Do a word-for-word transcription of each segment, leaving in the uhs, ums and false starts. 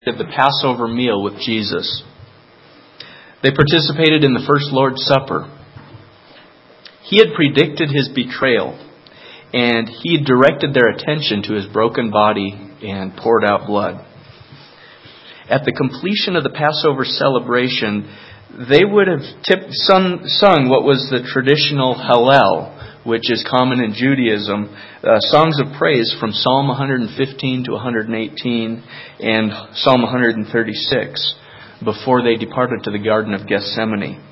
At the Passover meal with Jesus. They participated in the first Lord's Supper. He had predicted his betrayal, and he had directed their attention to his broken body and poured out blood. At the completion of the Passover celebration, they would have tipped, sung, sung what was the traditional Hallel, which is common in Judaism, uh, songs of praise from Psalm one fifteen to one eighteen and Psalm one thirty-six before they departed to the Garden of Gethsemane.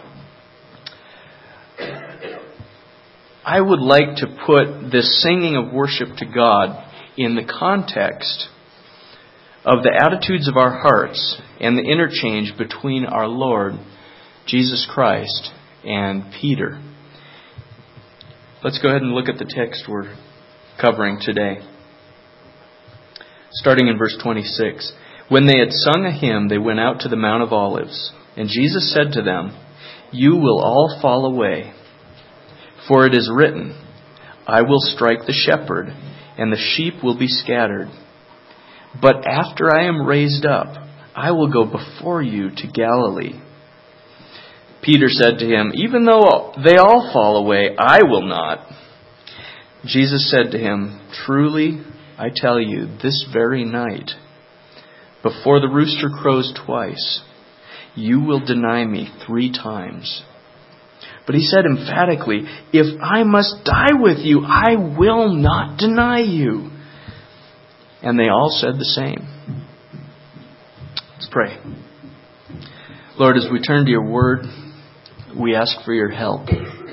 I would like to put this singing of worship to God in the context of the attitudes of our hearts and the interchange between our Lord Jesus Christ and Peter. Let's go ahead and look at the text we're covering today. Starting in verse twenty-six. When they had sung a hymn, they went out to the Mount of Olives. And Jesus said to them, "You will all fall away. For it is written, I will strike the shepherd, and the sheep will be scattered. But after I am raised up, I will go before you to Galilee." Peter said to him, "Even though they all fall away, I will not." Jesus said to him, "Truly, I tell you, this very night, before the rooster crows twice, you will deny me three times." But he said emphatically, "If I must die with you, I will not deny you." And they all said the same. Let's pray. Lord, as we turn to your word, we ask for your help.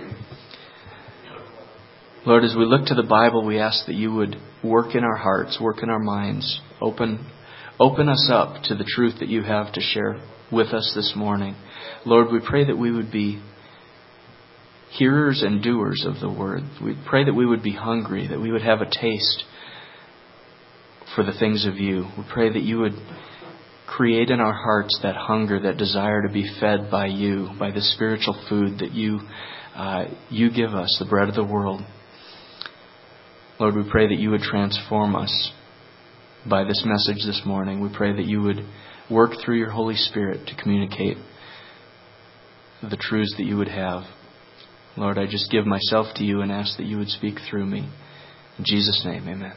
Lord, as we look to the Bible, we ask that you would work in our hearts, work in our minds, open, open us up to the truth that you have to share with us this morning. Lord, we pray that we would be hearers and doers of the word. We pray that we would be hungry, that we would have a taste for the things of you. We pray that you would create in our hearts that hunger, that desire to be fed by you, by the spiritual food that you uh, you give us, the bread of the world. Lord, we pray that you would transform us by this message this morning. We pray that you would work through your Holy Spirit to communicate the truths that you would have. Lord, I just give myself to you and ask that you would speak through me. In Jesus' name, amen.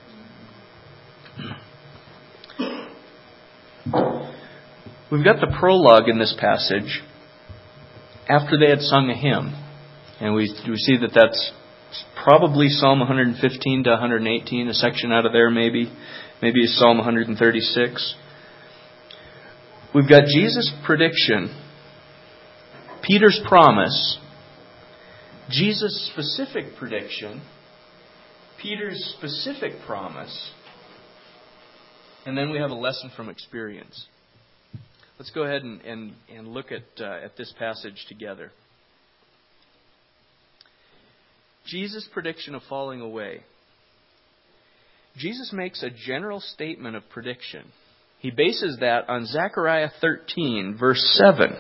We've got the prologue in this passage after they had sung a hymn. And we, we see that that's probably Psalm one fifteen to one eighteen, a section out of there maybe. Maybe it's Psalm one thirty-six. We've got Jesus' prediction, Peter's promise, Jesus' specific prediction, Peter's specific promise, and then we have a lesson from experience. Let's go ahead and, and, and look at, uh, at this passage together. Jesus' prediction of falling away. Jesus makes a general statement of prediction. He bases that on Zechariah thirteen, verse seven.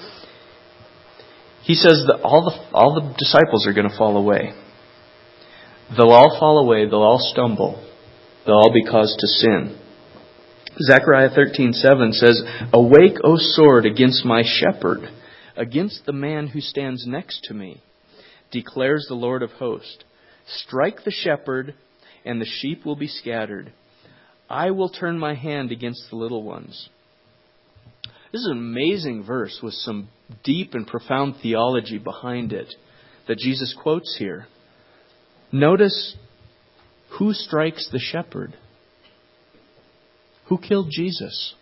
He says that all the, all the disciples are going to fall away. They'll all fall away. They'll all stumble. They'll all be caused to sin. Zechariah thirteen seven says, "Awake, O sword, against my shepherd, against the man who stands next to me, declares the Lord of hosts. Strike the shepherd, and the sheep will be scattered. I will turn my hand against the little ones." This is an amazing verse with some deep and profound theology behind it that Jesus quotes here. Notice who strikes the shepherd. Who killed Jesus?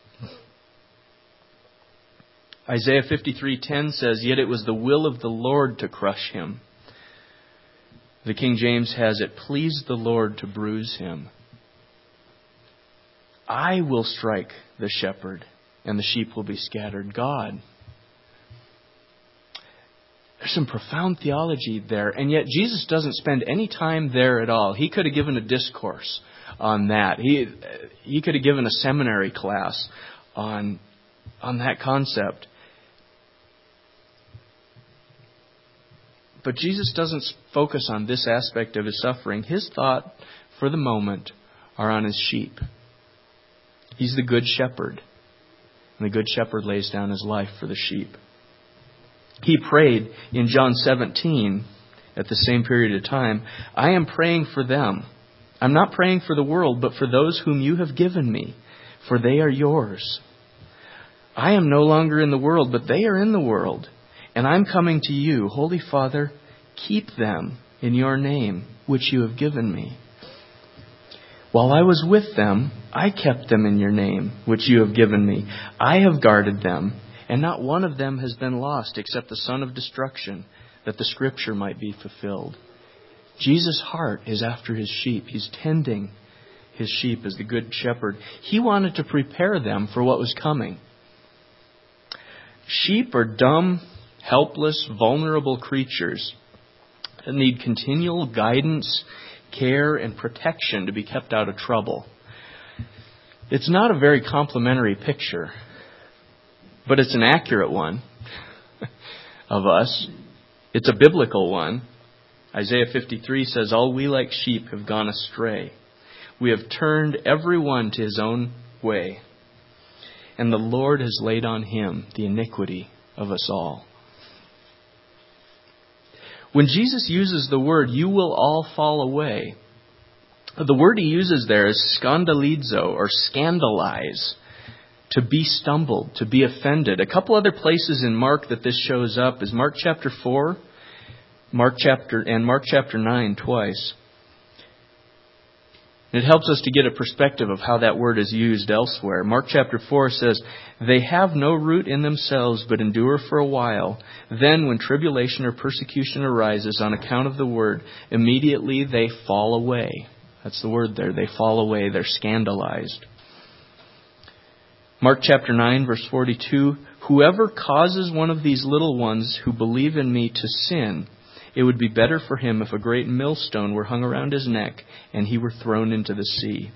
Isaiah fifty-three ten says, "Yet it was the will of the Lord to crush him." The King James has, "It pleased the Lord to bruise him." I will strike the shepherd, and the sheep will be scattered. God. There's some profound theology there, and yet Jesus doesn't spend any time there at all. He could have given a discourse on that. He he could have given a seminary class on on that concept. But Jesus doesn't focus on this aspect of his suffering. His thought, for the moment, are on his sheep. He's the good shepherd. And the good shepherd lays down his life for the sheep. He prayed in John seventeen at the same period of time, I am praying for them. I'm not praying for the world, but for those whom you have given me, for they are yours. I am no longer in the world, but they are in the world. And I'm coming to you. Holy Father, keep them in your name, which you have given me. While I was with them, I kept them in your name, which you have given me. I have guarded them, and not one of them has been lost except the son of destruction, that the scripture might be fulfilled. Jesus' heart is after his sheep. He's tending his sheep as the good shepherd. He wanted to prepare them for what was coming. Sheep are dumb, helpless, vulnerable creatures that need continual guidance, care, and protection to be kept out of trouble. It's not a very complimentary picture, but it's an accurate one of us. It's a biblical one. Isaiah fifty-three says, all we like sheep have gone astray. We have turned every one to his own way, and the Lord has laid on him the iniquity of us all. When Jesus uses the word, you will all fall away, the word he uses there is scandalizo, or scandalize, to be stumbled, to be offended. A couple other places in Mark that this shows up is Mark chapter four, Mark chapter and Mark chapter nine twice. It helps us to get a perspective of how that word is used elsewhere. Mark chapter four says, they have no root in themselves, but endure for a while. Then when tribulation or persecution arises on account of the word, immediately they fall away. That's the word there. They fall away. They're scandalized. Mark chapter nine, verse forty-two, whoever causes one of these little ones who believe in me to sin, it would be better for him if a great millstone were hung around his neck and he were thrown into the sea.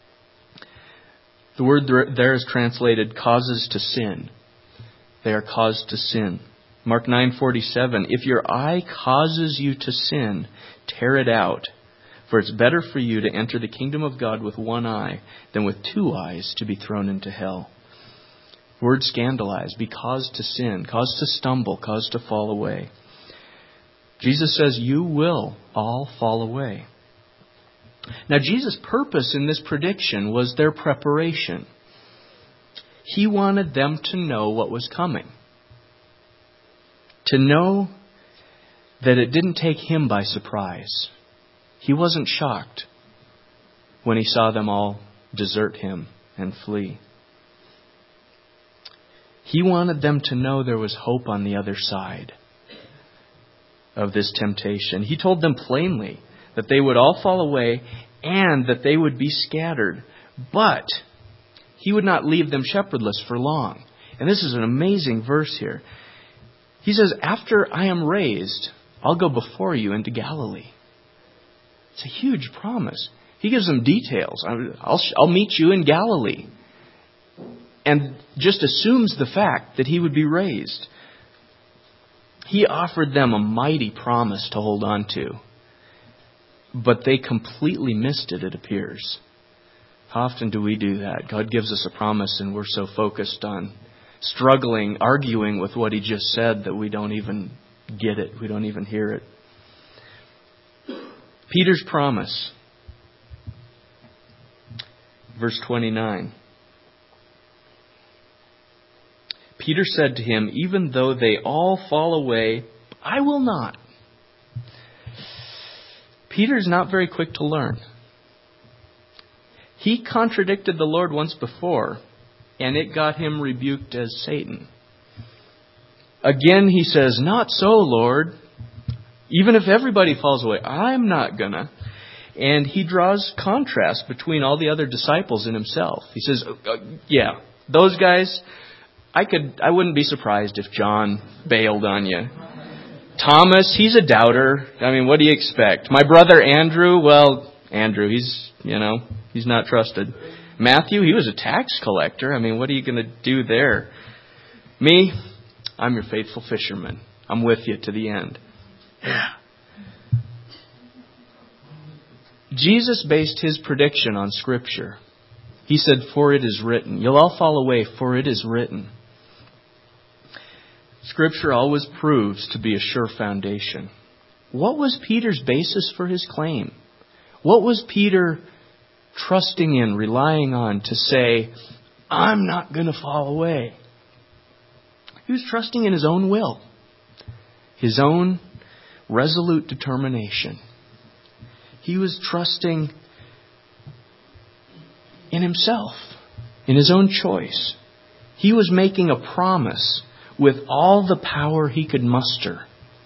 The word there is translated causes to sin. They are caused to sin. Mark nine forty-seven, if your eye causes you to sin, tear it out. For it's better for you to enter the kingdom of God with one eye than with two eyes to be thrown into hell. Word scandalize, be caused to sin, caused to stumble, caused to fall away. Jesus says, you will all fall away. Now, Jesus' purpose in this prediction was their preparation. He wanted them to know what was coming. To know that it didn't take him by surprise. He wasn't shocked when he saw them all desert him and flee. He wanted them to know there was hope on the other side of this temptation. He told them plainly that they would all fall away and that they would be scattered. But he would not leave them shepherdless for long. And this is an amazing verse here. He says, after I am raised, I'll go before you into Galilee. It's a huge promise. He gives them details. I'll, I'll meet you in Galilee. And just assumes the fact that he would be raised. He offered them a mighty promise to hold on to. But they completely missed it, it appears. How often do we do that? God gives us a promise and we're so focused on struggling, arguing with what he just said that we don't even get it. We don't even hear it. Peter's promise. Verse twenty-nine. Peter said to him, even though they all fall away, I will not. Peter's not very quick to learn. He contradicted the Lord once before, and it got him rebuked as Satan. Again, he says, not so, Lord. Even if everybody falls away, I'm not gonna. And he draws contrast between all the other disciples and himself. He says, uh, yeah, those guys, I could, I wouldn't be surprised if John bailed on you. Thomas, he's a doubter. I mean, what do you expect? My brother Andrew, well, Andrew, he's, you know, he's not trusted. Matthew, he was a tax collector. I mean, what are you going to do there? Me, I'm your faithful fisherman. I'm with you to the end. Yeah. Jesus based his prediction on Scripture. He said, for it is written. You'll all fall away, for it is written. Scripture always proves to be a sure foundation. What was Peter's basis for his claim? What was Peter trusting in, relying on to say, I'm not going to fall away? He was trusting in his own will, his own resolute determination. He was trusting in himself, in his own choice. He was making a promise with all the power he could muster.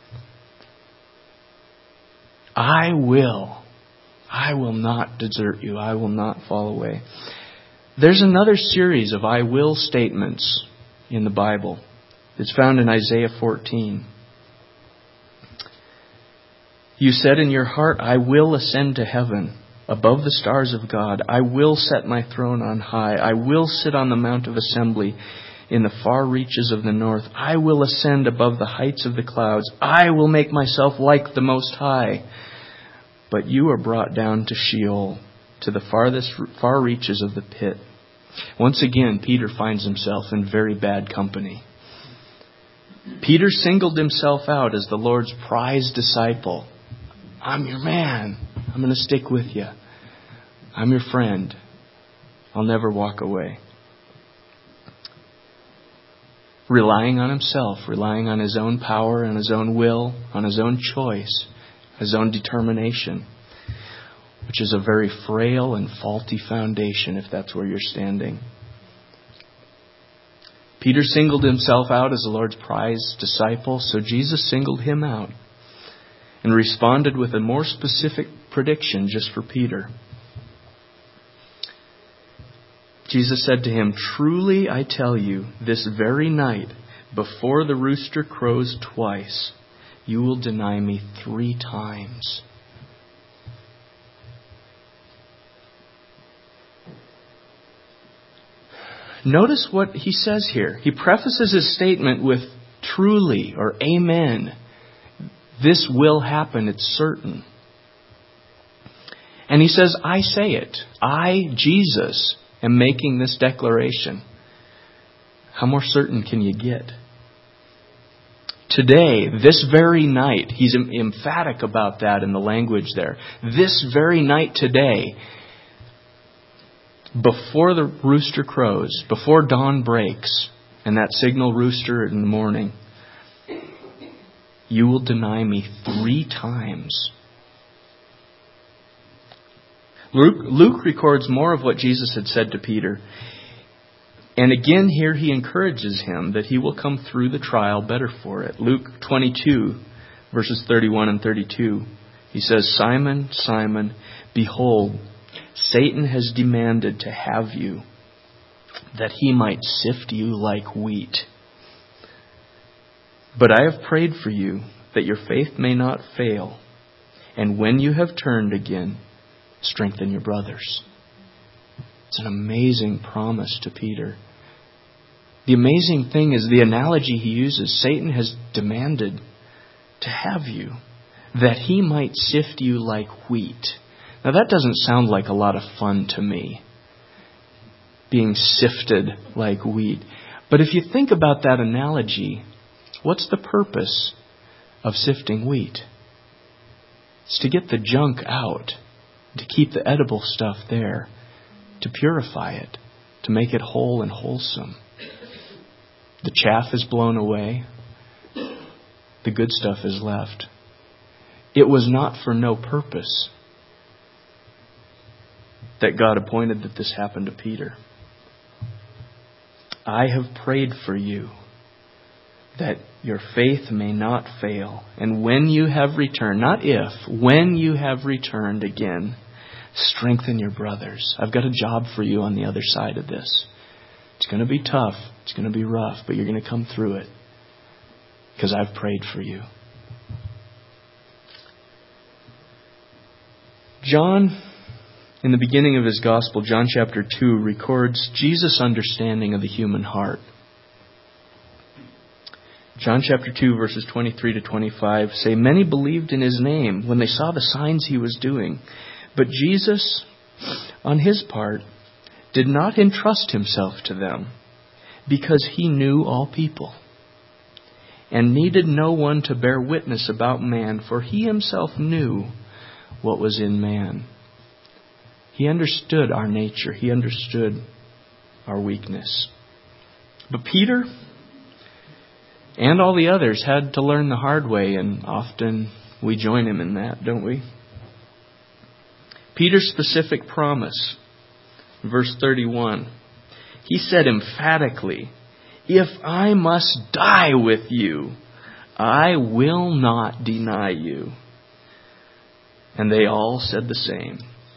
I will. I will not desert you. I will not fall away. There's another series of I will statements in the Bible. It's found in Isaiah fourteen. You said in your heart, I will ascend to heaven, above the stars of God. I will set my throne on high. I will sit on the mount of assembly in the far reaches of the north. I will ascend above the heights of the clouds. I will make myself like the Most High. But you are brought down to Sheol, to the farthest far reaches of the pit. Once again, Peter finds himself in very bad company. Peter singled himself out as the Lord's prized disciple. I'm your man. I'm going to stick with you. I'm your friend. I'll never walk away. Relying on himself, relying on his own power and his own will, on his own choice, his own determination, which is a very frail and faulty foundation if that's where you're standing. Peter singled himself out as the Lord's prized disciple, so Jesus singled him out and responded with a more specific prediction just for Peter. Jesus said to him, truly I tell you, this very night, before the rooster crows twice, you will deny me three times. Notice what he says here. He prefaces his statement with truly or amen. This will happen. It's certain. And he says, I say it. I, Jesus, am making this declaration. How more certain can you get? Today, this very night, he's emphatic about that in the language there. This very night today, before the rooster crows, before dawn breaks, and that signal rooster in the morning, you will deny me three times. Luke, Luke records more of what Jesus had said to Peter. And again here he encourages him that he will come through the trial better for it. Luke twenty-two, verses thirty-one and thirty-two. He says, Simon, Simon, behold, Satan has demanded to have you, that he might sift you like wheat. But I have prayed for you, that your faith may not fail. And when you have turned again, strengthen your brothers. It's an amazing promise to Peter. The amazing thing is the analogy he uses. Satan has demanded to have you, that he might sift you like wheat. Now that doesn't sound like a lot of fun to me, being sifted like wheat. But if you think about that analogy, what's the purpose of sifting wheat? It's to get the junk out, to keep the edible stuff there, to purify it, to make it whole and wholesome. The chaff is blown away. The good stuff is left. It was not for no purpose that God appointed that this happened to Peter. I have prayed for you that your faith may not fail. And when you have returned, not if, when you have returned again, strengthen your brothers. I've got a job for you on the other side of this. It's going to be tough. It's going to be rough, but you're going to come through it because I've prayed for you. John, in the beginning of his gospel, John chapter two, records Jesus' understanding of the human heart. John chapter two, verses twenty-three to twenty-five say, many believed in his name when they saw the signs he was doing. But Jesus, on his part, did not entrust himself to them, because he knew all people, and needed no one to bear witness about man, for he himself knew what was in man. He understood our nature. He understood our weakness. But Peter and all the others had to learn the hard way, and often we join him in that, don't we? Peter's specific promise, verse thirty-one, he said emphatically, "If I must die with you, I will not deny you." And they all said the same.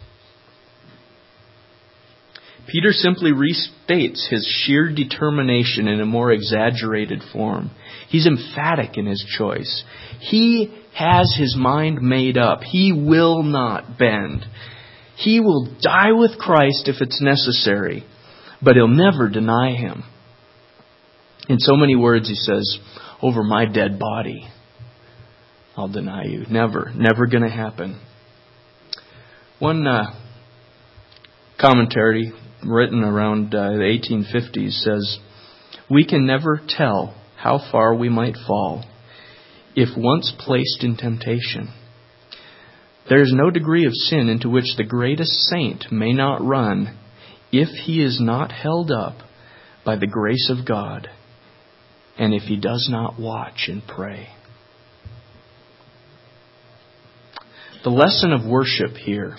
Peter simply restates his sheer determination in a more exaggerated form. He's emphatic in his choice. He has his mind made up. He will not bend. He will die with Christ if it's necessary, but he'll never deny him. In so many words, he says, "Over my dead body, I'll deny you." Never, never going to happen. One uh, commentary written around uh, the eighteen fifties says, "We can never tell how far we might fall if once placed in temptation. There is no degree of sin into which the greatest saint may not run if he is not held up by the grace of God, and if he does not watch and pray." The lesson of worship here.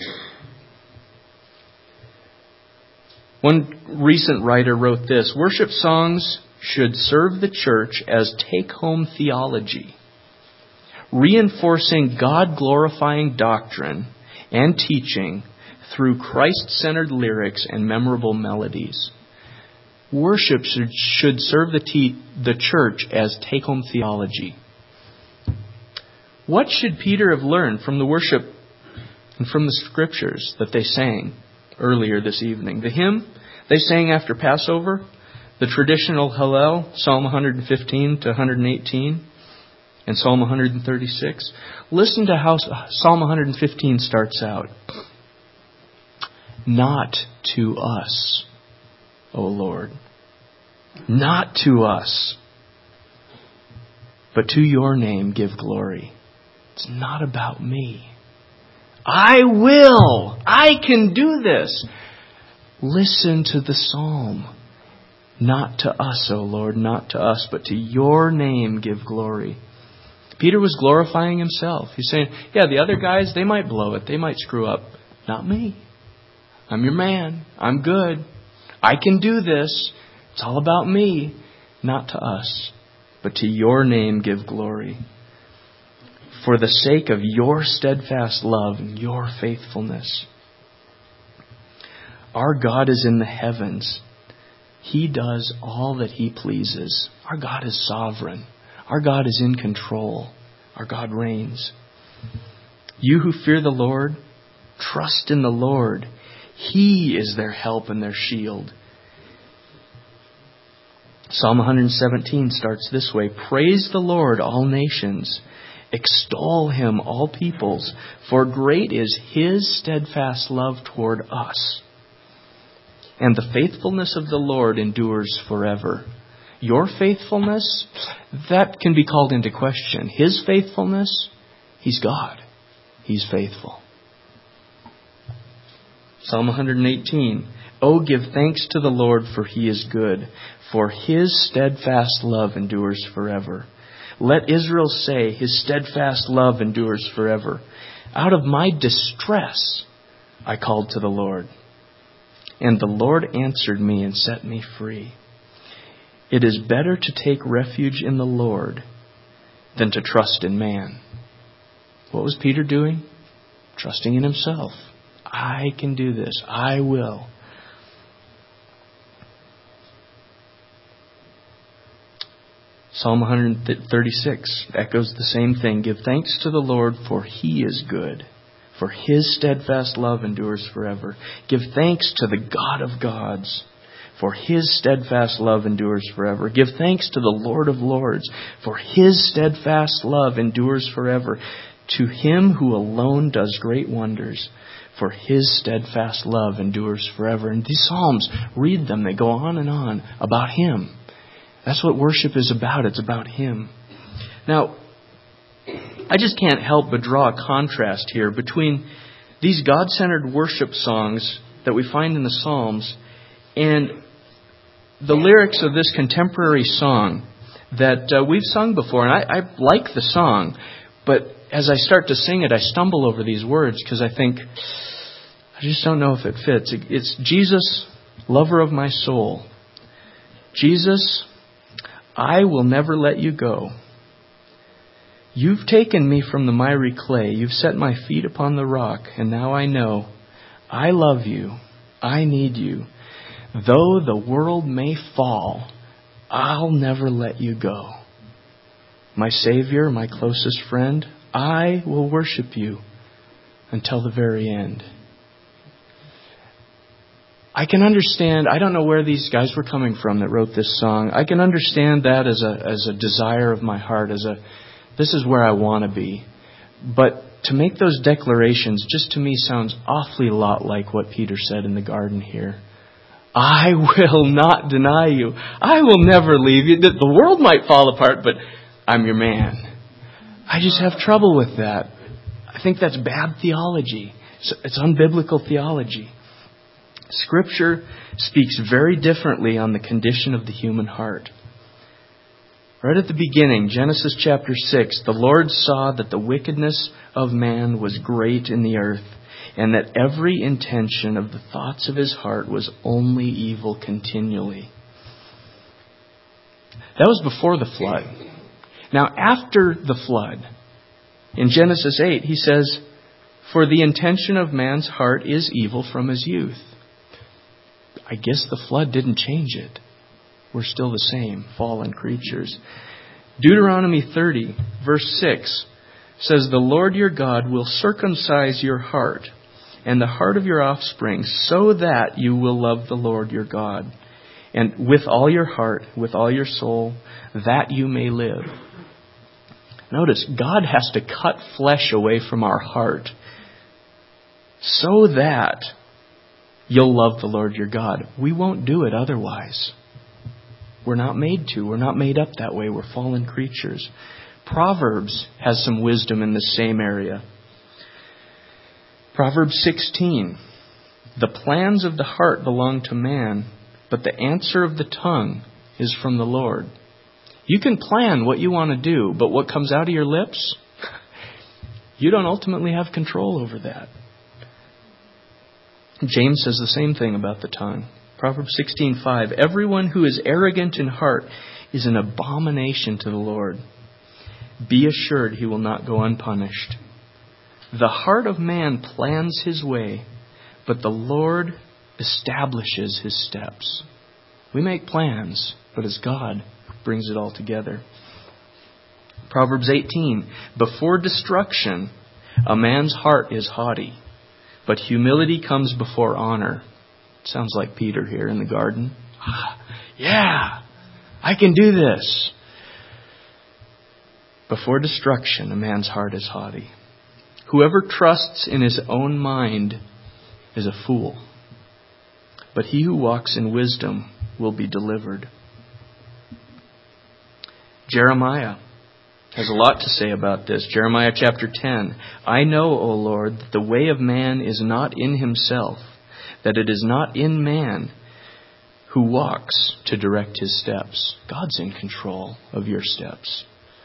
One recent writer wrote this: "Worship songs should serve the church as take-home theology, reinforcing God-glorifying doctrine and teaching through Christ-centered lyrics and memorable melodies." Worship should, should serve the, te- the church as take-home theology. What should Peter have learned from the worship and from the scriptures that they sang earlier this evening? The hymn they sang after Passover, the traditional Hallel, Psalm one fifteen to one eighteen, and Psalm one thirty-six. Listen to how Psalm one fifteen starts out. "Not to us, O Lord, not to us, but to your name give glory." It's not about me. I will. I can do this. Listen to the psalm. "Not to us, O Lord, not to us, but to your name give glory." Peter was glorifying himself. He's saying, yeah, the other guys, they might blow it. They might screw up. Not me. I'm your man. I'm good. I can do this. It's all about me. Not to us, but to your name give glory. For the sake of your steadfast love and your faithfulness. Our God is in the heavens. He does all that He pleases. Our God is sovereign. Our God is in control. Our God reigns. You who fear the Lord, trust in the Lord. He is their help and their shield. Psalm one seventeen starts this way. Praise the Lord, all nations. Extol Him, all peoples. For great is His steadfast love toward us. And the faithfulness of the Lord endures forever. Your faithfulness, that can be called into question. His faithfulness, He's God. He's faithful. Psalm one eighteen. Oh, give thanks to the Lord, for He is good, for His steadfast love endures forever. Let Israel say, His steadfast love endures forever. Out of my distress I called to the Lord, and the Lord answered me and set me free. It is better to take refuge in the Lord than to trust in man. What was Peter doing? Trusting in himself. I can do this. I will. Psalm one thirty-six echoes the same thing. Give thanks to the Lord, for He is good, for His steadfast love endures forever. Give thanks to the God of gods, for His steadfast love endures forever. Give thanks to the Lord of lords, for His steadfast love endures forever. To Him who alone does great wonders, for His steadfast love endures forever. And these Psalms, read them. They go on and on about Him. That's what worship is about. It's about Him. Now, I just can't help but draw a contrast here between these God-centered worship songs that we find in the Psalms and the lyrics of this contemporary song that uh, we've sung before. And I, I like the song, but as I start to sing it, I stumble over these words because I think, I just don't know if it fits. It's Jesus, lover of my soul. Jesus, I will never let you go. You've taken me from the miry clay. You've set my feet upon the rock. And now I know I love you. I need you. Though the world may fall, I'll never let you go. My Savior, my closest friend, I will worship you until the very end. I can understand, I don't know where these guys were coming from that wrote this song. I can understand that as a as a desire of my heart, as a this is where I want to be. But to make those declarations just to me sounds awfully lot like what Peter said in the garden here. I will not deny you. I will never leave you. The world might fall apart, but I'm your man. I just have trouble with that. I think that's bad theology. It's unbiblical theology. Scripture speaks very differently on the condition of the human heart. Right at the beginning, Genesis chapter six, the Lord saw that the wickedness of man was great in the earth, and that every intention of the thoughts of his heart was only evil continually. That was before the flood. Now, after the flood, in Genesis eight, he says, for the intention of man's heart is evil from his youth. I guess the flood didn't change it. We're still the same, fallen creatures. Deuteronomy thirty, verse six, says, the Lord your God will circumcise your heart and the heart of your offspring, so that you will love the Lord your God, and with all your heart, with all your soul, that you may live. Notice, God has to cut flesh away from our heart so that you'll love the Lord your God. We won't do it otherwise. We're not made to. We're not made up that way. We're fallen creatures. Proverbs has some wisdom in the same area. Proverbs sixteen. The plans of the heart belong to man, but the answer of the tongue is from the Lord. You can plan what you want to do, but what comes out of your lips, you don't ultimately have control over that. James says the same thing about the tongue. Proverbs sixteen five. Everyone who is arrogant in heart is an abomination to the Lord. Be assured he will not go unpunished. The heart of man plans his way, but the Lord establishes his steps. We make plans, but it's God who brings it all together. Proverbs eighteen. Before destruction, a man's heart is haughty, but humility comes before honor. Sounds like Peter here in the garden. Yeah, I can do this. Before destruction, a man's heart is haughty. Whoever trusts in his own mind is a fool, but he who walks in wisdom will be delivered. Jeremiah has a lot to say about this. Jeremiah chapter ten. I know, O Lord, that the way of man is not in himself, that it is not in man who walks to direct his steps. God's in control of your steps.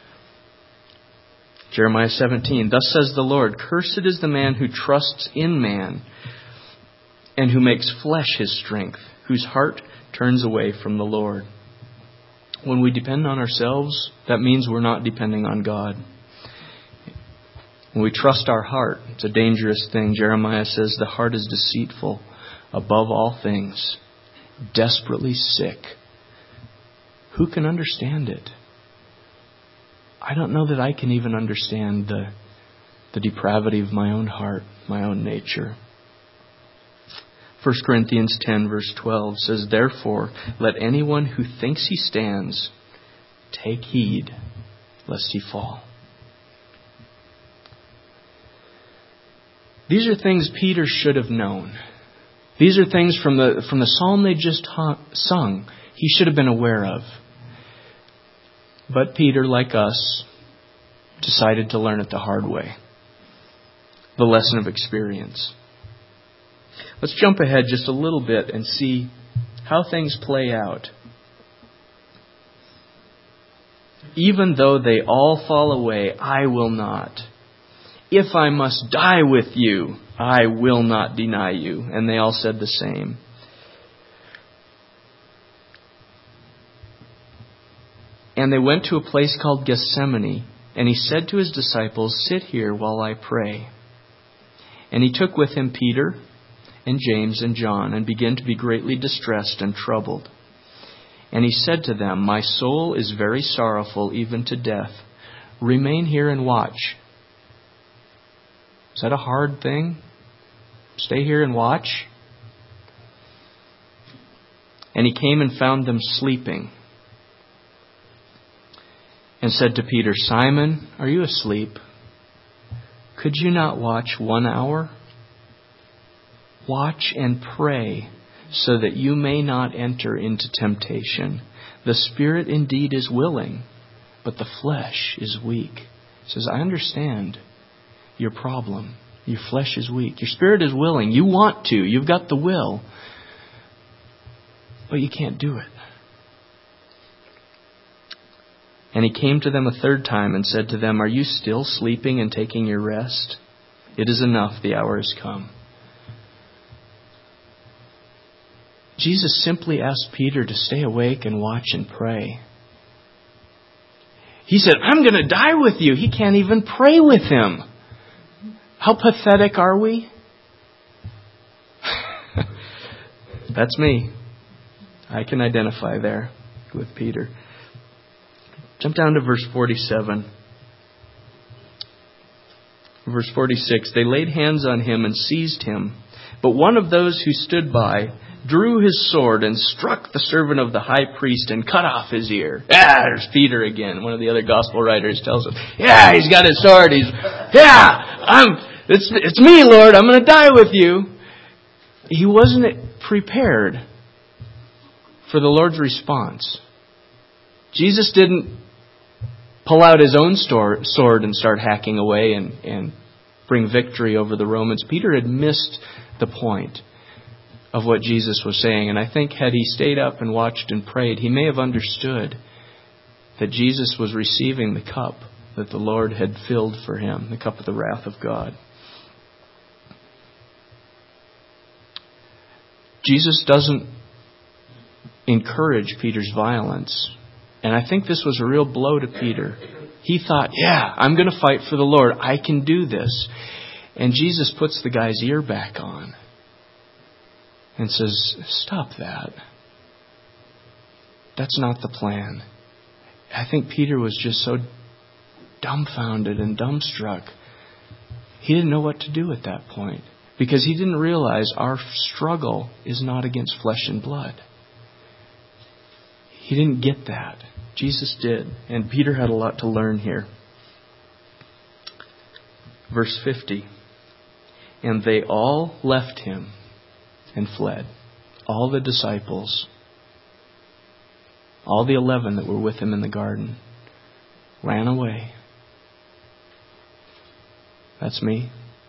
Jeremiah seventeen. Thus says the Lord, cursed is the man who trusts in man and who makes flesh his strength, whose heart turns away from the Lord. When we depend on ourselves, that means we're not depending on God. When we trust our heart, it's a dangerous thing. Jeremiah says the heart is deceitful above all things, desperately sick. Who can understand it? I don't know that I can even understand the, the depravity of my own heart, my own nature. First Corinthians ten verse twelve says, therefore, let anyone who thinks he stands take heed lest he fall. These are things Peter should have known. These are things from the from the psalm they just sung, he should have been aware of. But Peter, like us, decided to learn it the hard way. The lesson of experience. Let's jump ahead just a little bit and see how things play out. Even though they all fall away, I will not. If I must die with you, I will not deny you. And they all said the same. And they went to a place called Gethsemane, and he said to his disciples, sit here while I pray. And he took with him Peter and James and John, and began to be greatly distressed and troubled. And he said to them, my soul is very sorrowful, even to death. Remain here and watch. Is that a hard thing? Stay here and watch? And he came and found them sleeping, and said to Peter, Simon, are you asleep? Could you not watch one hour? Watch and pray, so that you may not enter into temptation. The spirit indeed is willing, but the flesh is weak. He says, I understand your problem. Your flesh is weak. Your spirit is willing. You want to. You've got the will. But you can't do it. And he came to them a third time and said to them, are you still sleeping and taking your rest? It is enough. The hour has come. Jesus simply asked Peter to stay awake and watch and pray. He said, I'm going to die with you. He can't even pray with him. How pathetic are we? That's me. I can identify there with Peter. Jump down to verse forty-seven. Verse forty-six. They laid hands on him and seized him. But one of those who stood by drew his sword and struck the servant of the high priest and cut off his ear. Ah, there's Peter again. One of the other gospel writers tells us, yeah, he's got his sword. He's, yeah, I'm, it's, it's me, Lord. I'm going to die with you. He wasn't prepared for the Lord's response. Jesus didn't pull out his own sword and start hacking away and, and bring victory over the Romans. Peter had missed the point of what Jesus was saying. And I think had he stayed up and watched and prayed, he may have understood that Jesus was receiving the cup that the Lord had filled for him, the cup of the wrath of God. Jesus doesn't encourage Peter's violence. And I think this was a real blow to Peter. He thought, yeah, I'm going to fight for the Lord. I can do this. And Jesus puts the guy's ear back on and says, stop that. That's not the plan. I think Peter was just so dumbfounded and dumbstruck. He didn't know what to do at that point, because he didn't realize our struggle is not against flesh and blood. He didn't get that. Jesus did. And Peter had a lot to learn here. Verse fifty. And they all left him and fled. All the disciples, all the eleven that were with him in the garden, ran away. That's me.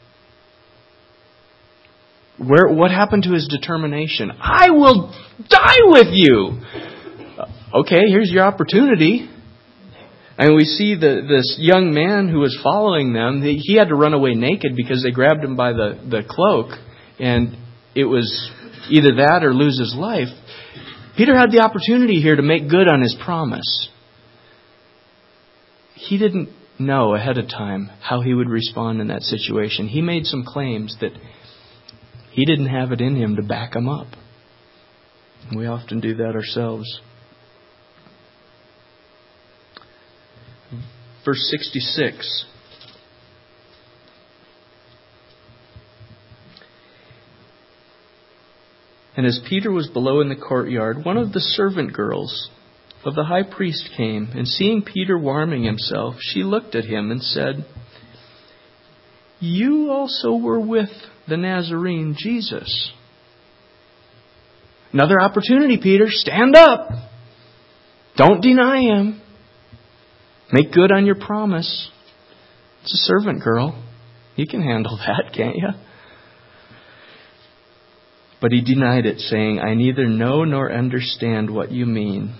Where? What happened to his determination? I will die with you. Okay, here's your opportunity. And we see the, this young man who was following them. He had to run away naked because they grabbed him by the, the cloak. And it was either that or lose his life. Peter had the opportunity here to make good on his promise. He didn't know ahead of time how he would respond in that situation. He made some claims that he didn't have it in him to back them up. We often do that ourselves. Verse sixty-six. And as Peter was below in the courtyard, one of the servant girls of the high priest came, and seeing Peter warming himself, she looked at him and said, you also were with the Nazarene Jesus. Another opportunity, Peter. Stand up. Don't deny him. Make good on your promise. It's a servant girl. You can handle that, can't you? But he denied it, saying, I neither know nor understand what you mean.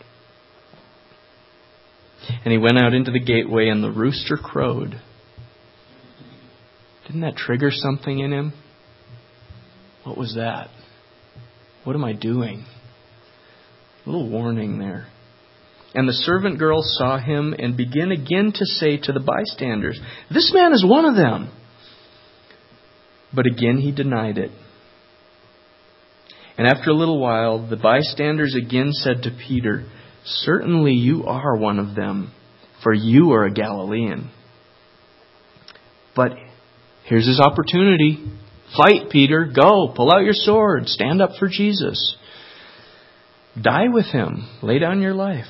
And he went out into the gateway, and the rooster crowed. Didn't that trigger something in him? What was that? What am I doing? A little warning there. And the servant girl saw him and began again to say to the bystanders, this man is one of them. But again he denied it. And after a little while, the bystanders again said to Peter, certainly you are one of them, for you are a Galilean. But here's his opportunity. Fight, Peter. Go. Pull out your sword. Stand up for Jesus. Die with him. Lay down your life.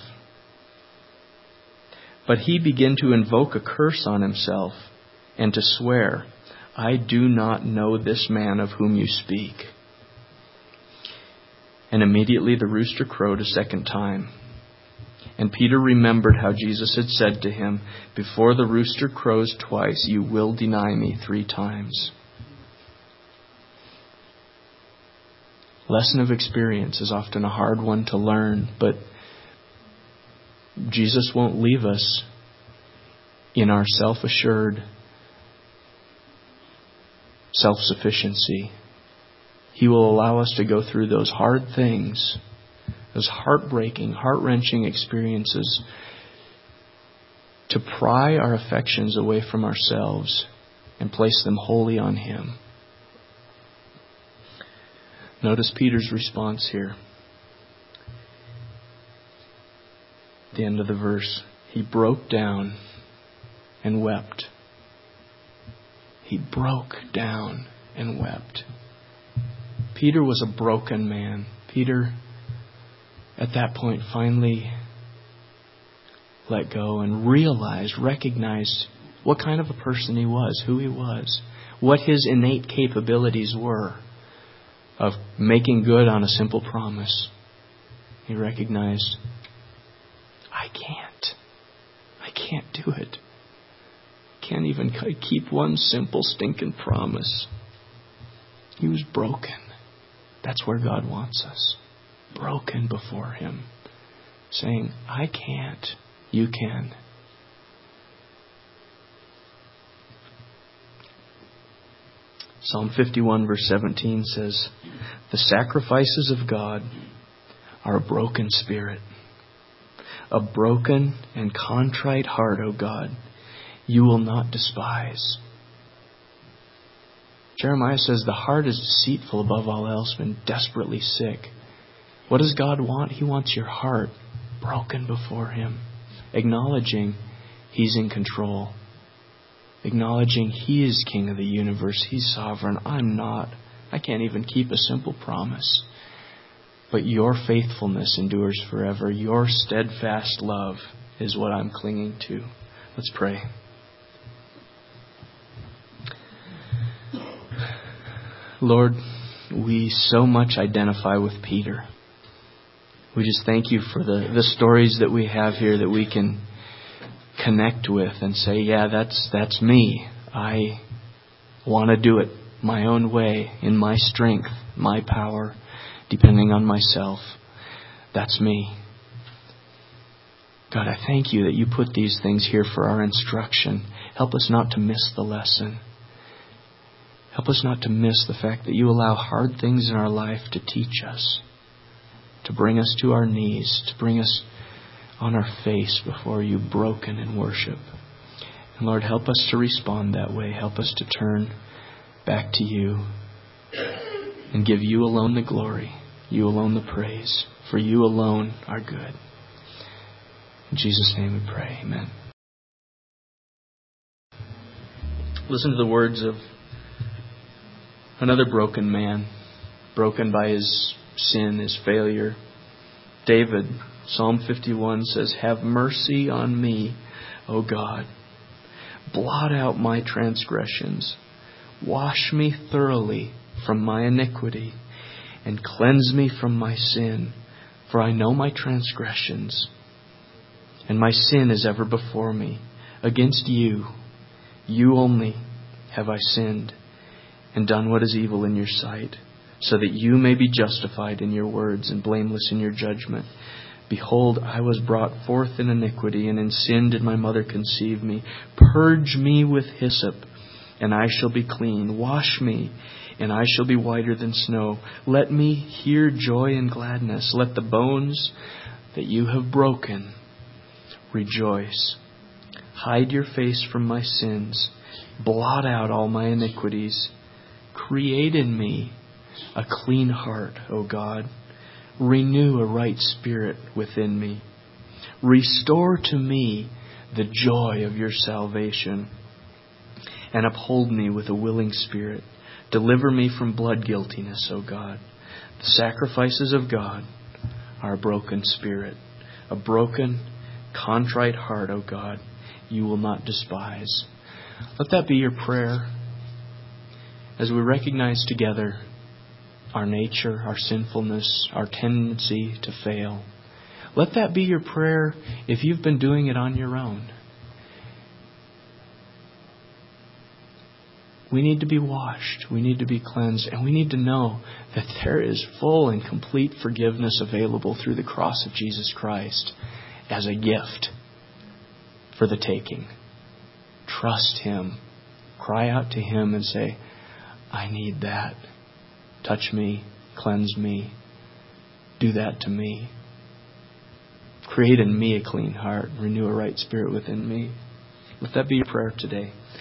But he began to invoke a curse on himself and to swear, I do not know this man of whom you speak. And immediately the rooster crowed a second time. And Peter remembered how Jesus had said to him, before the rooster crows twice, you will deny me three times. Lesson of experience is often a hard one to learn, but Jesus won't leave us in our self-assured self-sufficiency. He will allow us to go through those hard things, those heartbreaking, heart-wrenching experiences, to pry our affections away from ourselves and place them wholly on Him. Notice Peter's response here. At the end of the verse, he broke down and wept. He broke down and wept. Peter was a broken man. Peter, at that point, finally let go and realized, recognized what kind of a person he was, who he was, what his innate capabilities were of making good on a simple promise. He recognized, I can't. I can't do it. Can't even keep one simple stinking promise. He was broken. That's where God wants us. Broken before Him. Saying, I can't. You can. Psalm fifty-one verse seventeen says, the sacrifices of God are a broken spirit. A broken and contrite heart, O God, you will not despise. Jeremiah says the heart is deceitful above all else and desperately sick. What does God want? He wants your heart broken before Him, acknowledging He's in control, acknowledging He is King of the universe, He's sovereign. I'm not. I can't even keep a simple promise. But your faithfulness endures forever. Your steadfast love is what I'm clinging to. Let's pray. Lord, we so much identify with Peter. We just thank you for the, the stories that we have here that we can connect with and say, yeah, that's that's me. I want to do it my own way, in my strength, my power, depending on myself. That's me. God, I thank you that you put these things here for our instruction. Help us not to miss the lesson. Help us not to miss the fact that you allow hard things in our life to teach us, to bring us to our knees, to bring us on our face before you, broken in worship. And Lord, help us to respond that way. Help us to turn back to you and give you alone the glory, you alone the praise, for you alone are good. In Jesus' name we pray. Amen. Listen to the words of another broken man, broken by his sin, his failure. David, Psalm fifty-one says, have mercy on me, O God, Blot out my transgressions. Wash me thoroughly from my iniquity, and cleanse me from my sin. For I know my transgressions, and my sin is ever before me. Against you, you only, have I sinned, and done what is evil in your sight, so that you may be justified in your words and blameless in your judgment. Behold, I was brought forth in iniquity, and in sin did my mother conceive me. Purge me with hyssop, and I shall be clean. Wash me, and I shall be whiter than snow. Let me hear joy and gladness. Let the bones that you have broken rejoice. Hide your face from my sins. Blot out all my iniquities. Create in me a clean heart, O God. Renew a right spirit within me. Restore to me the joy of your salvation, and uphold me with a willing spirit. Deliver me from blood guiltiness, O God. The sacrifices of God are a broken spirit, a broken, contrite heart, O God, you will not despise. Let that be your prayer as we recognize together our nature, our sinfulness, our tendency to fail. Let that be your prayer if you've been doing it on your own. We need to be washed. We need to be cleansed. And we need to know that there is full and complete forgiveness available through the cross of Jesus Christ as a gift for the taking. Trust Him. Cry out to Him and say, I need that. Touch me. Cleanse me. Do that to me. Create in me a clean heart. Renew a right spirit within me. Let that be your prayer today.